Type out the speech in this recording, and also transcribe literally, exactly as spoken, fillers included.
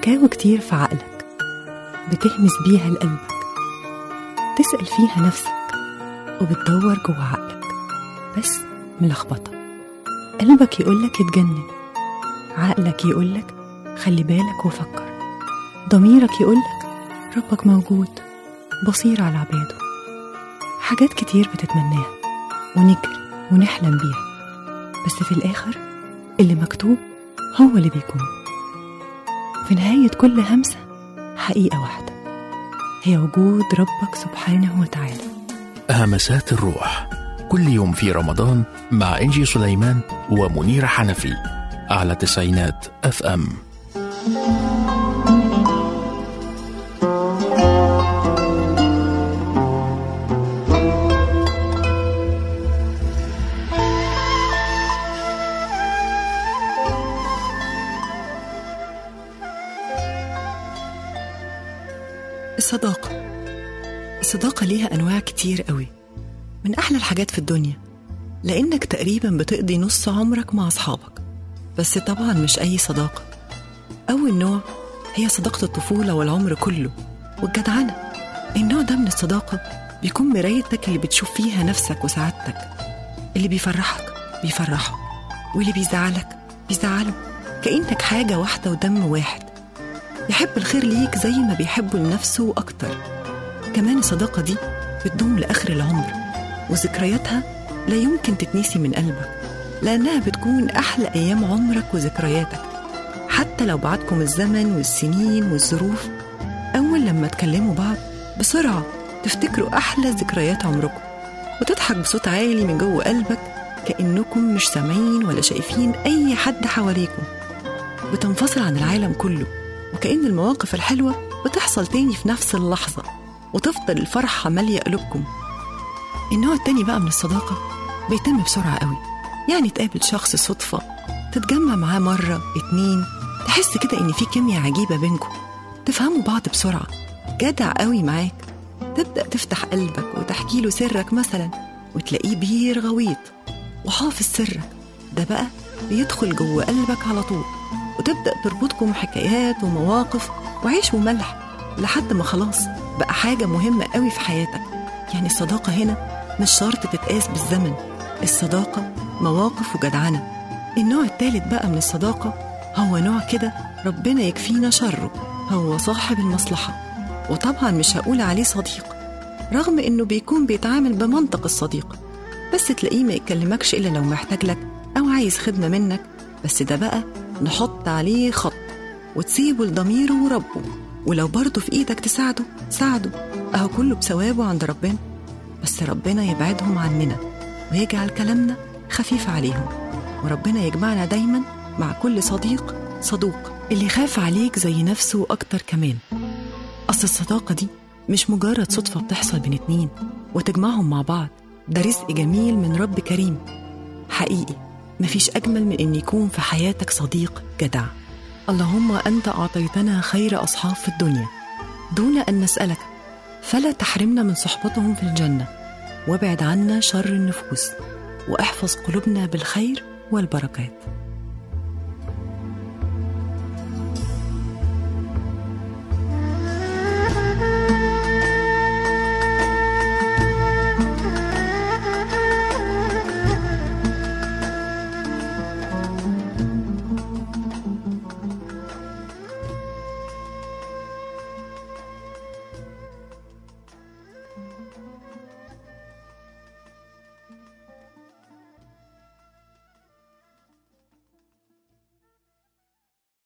حكاوي كتير في عقلك بتهمس بيها لقلبك، تسأل فيها نفسك وبتدور جوه عقلك بس ملخبطة. قلبك يقولك اتجنن، عقلك يقولك خلي بالك وفكر، ضميرك يقولك ربك موجود بصير على عباده. حاجات كتير بتتمناها ونجري ونحلم بيها، بس في الآخر اللي مكتوب هو اللي بيكون. في نهاية كل همسة حقيقة واحدة، هي وجود ربك سبحانه وتعالى. همسات الروح كل يوم في رمضان مع إنجي سليمان ومنيرة حنفي على تسعينات أف أم. الصداقة الصداقة ليها أنواع كتير قوي، من أحلى الحاجات في الدنيا، لأنك تقريبا بتقضي نص عمرك مع أصحابك. بس طبعا مش أي صداقة. أول نوع هي صداقة الطفولة والعمر كله والجدعنة. النوع ده من الصداقة بيكون مرايتك اللي بتشوف فيها نفسك وسعادتك، اللي بيفرحك بيفرحه واللي بيزعلك بيزعله، كأنك حاجة واحدة ودم واحد، يحب الخير ليك زي ما بيحبه لنفسه أكتر. كمان الصداقة دي بتدوم لآخر العمر، وذكرياتها لا يمكن تتنسي من قلبك، لأنها بتكون أحلى أيام عمرك وذكرياتك. حتى لو بعدكم الزمن والسنين والظروف، أول لما تكلموا بعض بسرعة تفتكروا أحلى ذكريات عمركم، وتضحك بصوت عالي من جوه قلبك كأنكم مش سامعين ولا شايفين أي حد حواليكم. بتنفصل عن العالم كله، وكأن المواقف الحلوة بتحصل تاني في نفس اللحظة، وتفضل الفرحة مالية قلوبكم. النوع التاني بقى من الصداقة بيتم بسرعة قوي، يعني تقابل شخص صدفة، تتجمع معاه مرة اتنين، تحس كده ان في كيمياء عجيبة بينكم، تفهموا بعض بسرعة، جدع قوي معاك، تبدأ تفتح قلبك وتحكي له سرك مثلا، وتلاقيه بير غويط وحافظ سرك ده بقى بيدخل جوه قلبك على طول، وتبدأ تربطكم حكايات ومواقف وعيش وملح لحد ما خلاص بقى حاجة مهمة قوي في حياتك. يعني الصداقة هنا مش شرط تتقاس بالزمن، الصداقة مواقف وجدعنة. النوع الثالث بقى من الصداقة هو نوع كده ربنا يكفينا شره، هو صاحب المصلحة. وطبعا مش هقول عليه صديق رغم انه بيكون بيتعامل بمنطق الصديق، بس تلاقيه ما يكلمكش إلا لو محتاج لك أو عايز خدمة منك، بس ده بقى نحط عليه خط وتسيبه لضميره وربه، ولو برضه في إيدك تساعده ساعده، أهو كله بثوابه عند ربنا. بس ربنا يبعدهم عننا ويجعل كلامنا خفيف عليهم، وربنا يجمعنا دايما مع كل صديق صدوق اللي خاف عليك زي نفسه أكتر كمان. أصل الصداقة دي مش مجرد صدفة بتحصل بين اتنين وتجمعهم مع بعض، ده رزق جميل من رب كريم حقيقي. مفيش أجمل من أن يكون في حياتك صديق جدع. اللهم أنت أعطيتنا خير أصحاب في الدنيا دون أن نسألك، فلا تحرمنا من صحبتهم في الجنة، وابعد عنا شر النفوس، واحفظ قلوبنا بالخير والبركات.